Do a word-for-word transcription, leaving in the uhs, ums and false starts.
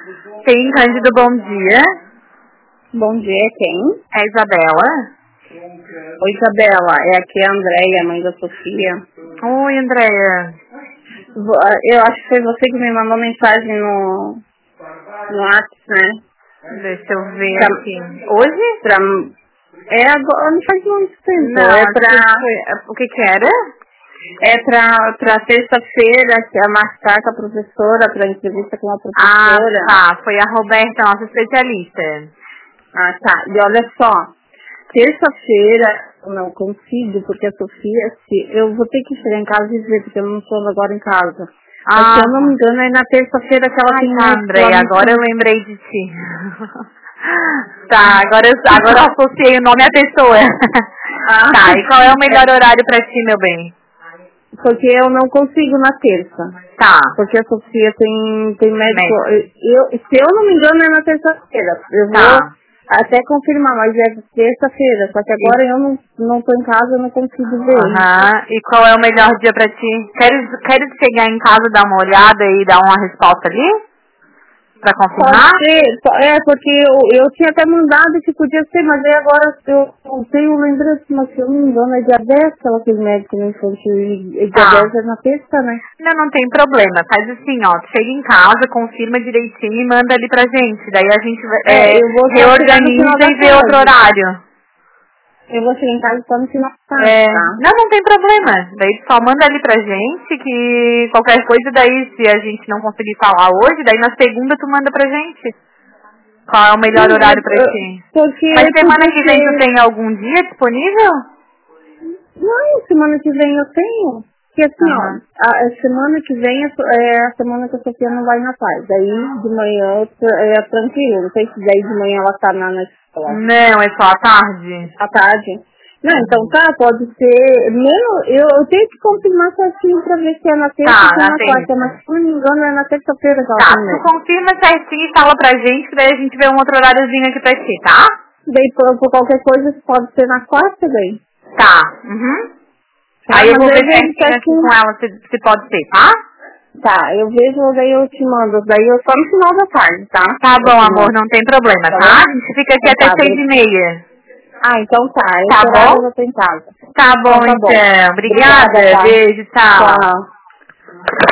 Sim, Cândido, bom dia. Bom dia, quem? É a Isabela? Oi, Isabela, é aqui a Andréia, mãe da Sofia. Oi, Andréia. Eu acho que foi você que me mandou mensagem no, no WhatsApp, né? Deixa eu ver Pra, aqui. Hoje? Pra, é agora, não faz muito tempo. Não, é pra, foi, o que que era? É pra, pra terça-feira, que é marcar com a professora, pra entrevista com a Ah, professora. tá. Foi a Roberta, nossa especialista. Ah, tá. E olha só, terça-feira eu não consigo, porque a Sofia, se, eu vou ter que chegar em casa e ver, porque eu não estou agora em casa. Ah, Mas se eu não me engano, é na terça-feira que ela Ai, tem tá, médico André, lá no agora eu centro. lembrei de ti. Tá, agora eu, agora eu associei o nome à pessoa. Ah, Tá, e qual é o melhor horário pra ti, meu bem? porque eu não consigo na terça. Tá. Porque a Sofia tem, tem médico. Médico. Eu, se eu não me engano, é na terça-feira. Eu vou Tá. até confirmar, mas é terça-feira. Só que agora E, eu não, não tô em casa, eu não consigo ver. aham. E qual é o melhor dia pra ti? Queres, queres chegar em casa, dar uma olhada e dar uma resposta ali? Pra confirmar? Pode ser, po- é, porque eu, eu tinha até mandado que podia ser, mas aí agora eu não tenho lembrança, mas se eu não me engano é dia dez que ela fez médico no infantil e dia Tá. dez é na terça, né? Não, não tem problema. Faz assim, ó. Chega em casa, confirma direitinho e manda ali pra gente. Daí a gente É, é, eu vou só chegar no final reorganiza da e vê outro tarde. horário. Eu vou chegar em casa só no final da tarde, É, tá? não, não tem problema. Daí só manda ali pra gente que qualquer coisa daí, se a gente não conseguir falar hoje, daí na segunda tu manda pra gente. Qual é o melhor Sim, horário eu, pra eu, ti? porque Mas semana podia que vem tu ser... tem algum dia disponível? Não, semana que vem eu tenho. Porque assim, ó, Aham. a, a semana que vem é, é a semana que a Sofia não vai na paz. Daí de manhã é, é tranquilo. Não sei se daí de manhã ela tá na, na escola. Não, é só à tarde. À tarde. Não, então Uhum. tá, pode ser. Menos, eu, eu tenho que confirmar certinho pra ver se é na terça Tá, ou se é na na quarta, terça. mas se não me engano é na terça-feira que ela Tá, tem tu mesmo. confirma certinho e fala pra gente, que daí a gente vê um outro horáriozinho aqui pra ti, tá? Daí por, por qualquer coisa pode ser na quarta daí. Tá, uhum. Tá, Aí eu mas vou eu ver vejo certinho aqui certinho. com ela se, se pode ser, tá? Tá, eu vejo, daí eu te mando. Daí eu só no final da tarde, tá? Tá Eu bom, te amor, mando. não tem problema, Tá tá? bom? A gente fica aqui Então até tá, seis e bri- meia. Ah, então tá. Tá Esse horário eu bom? já tô em casa. Tá Então bom, tá bom. então. Obrigada, Obrigada, tá? beijo, tchau. Tchau.